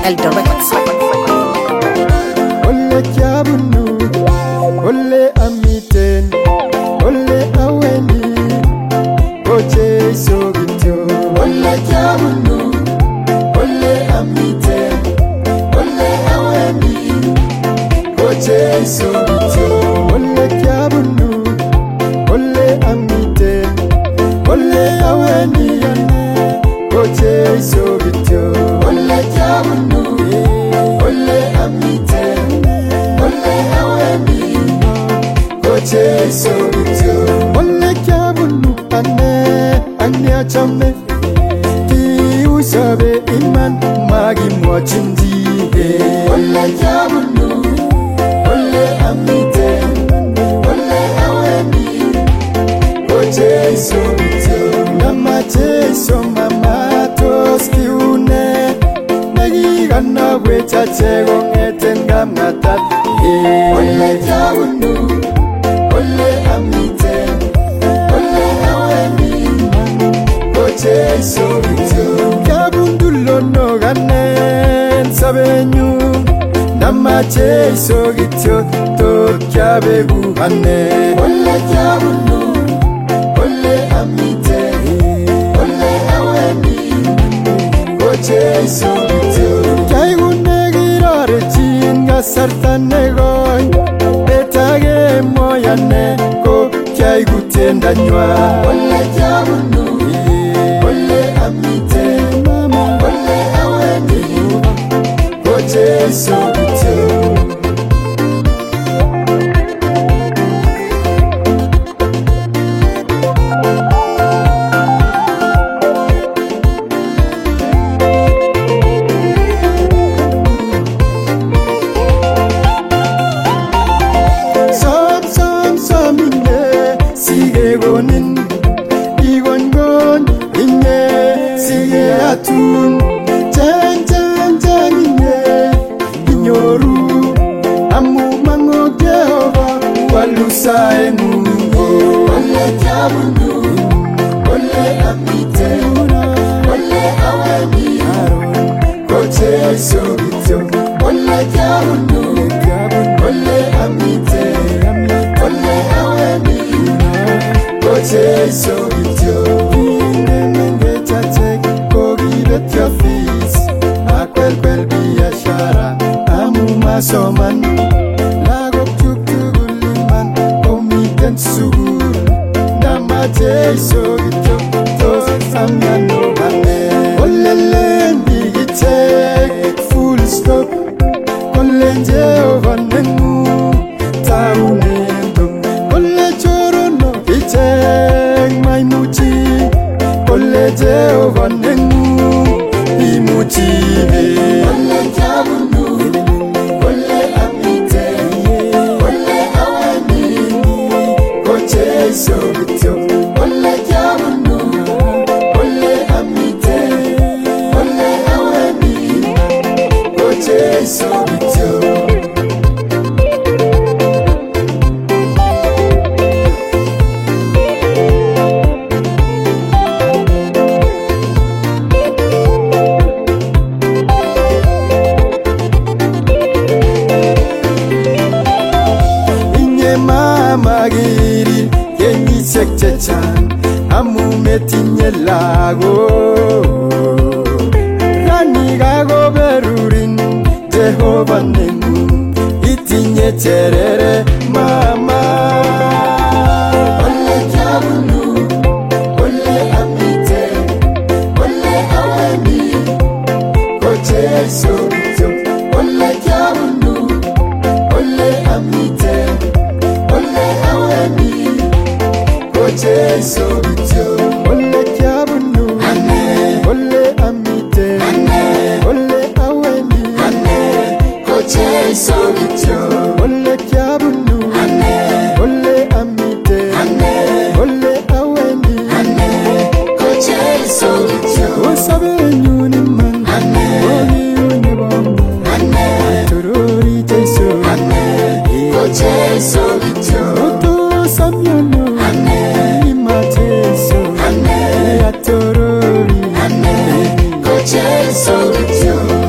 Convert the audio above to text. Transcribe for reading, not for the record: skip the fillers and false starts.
Elder Records. Ole Kiabunu, Ole Amiten, Ole Aweni, Oche Sogitio. Ole Kiabunu, Ole Amiten, Ole Aweni, Oche Sogitio. Ole Kiabunu, Ole Amiten, Ole Aweni, Oche Sogitio. Ole Kiabunu, Ole Amiten, Ole Aweni, Oche Sogitio. Ole Kiabunu, Ane Achame, Ki Usabe Iman, Magi Mwachindi. Ole Kiabunu, Ole Amiten, Ole Aweni, Oche Sogitio. Namache Mama Toskiune, Nagigana Wecha Chegongeten Gamnatat. Ole Kiabunu, Ole Amiten, Ole Aweni, Oche Sogitio. Kiabundulo no ganen sabenyu, Namache Sogitio to Kiabegu hane. Ole Kiabunu, Ole Amiten, Ole Aweni, Oche Sogitio. Kiagune girare chinga sartanegoy, Betage moyane ko kiagutenda nywa. Ole Kiabunu, Ole Amiten, Ole Aweni, Oche Sogitio. Gonin, Igon, Inye, Sige Atun, Chan, Inye, Inyoru, Amu Mango Jehova, Walusa Emu. Ole Kiabunu, Ole Amiten, Ole Aweni, Oche Sogitio. Ole Kiabunu, Ole Amiten, Ole Aweni, Oche Sogitio. Nenge chache kogi bet your fees. Akwel biashara amu masoman. Lago guliman omiten sugur. Namache Sogitio tos amyano hane. Olele ndigite full stop. Ole Jehova nengu taunendo. Ole choro no icheng maimuchi. Ole Jehova nengu imuchi. Ole Kiabunu, Ole Amiten, Ole Aweni, Oche Sogitio. Ole Kiabunu, Ole Amiten, Ole Aweni, Oche Sogitio. Magiri yengi sekchechan amu metinye lago Rani gago berurin Jehova nengu itinye cherere mama. Ole Kiabunu, Ole Amiten, Ole Aweni, Oche Sogitio. Ole Kiabunu, Ole Amiten, Ole Aweni, Oche Sogitio. Ole Kiabunu, Ole Amiten, Ole Aweni, Oche Sogitio. Ole Kiabunu, Ole Amiten, Ole Aweni, Oche Sogitio. Osabenyu ni man, Ogi unibom, Tururi Jesu, Oche Sogitio. Oto samyano, Imateso, Atorori, Oche Sogitio.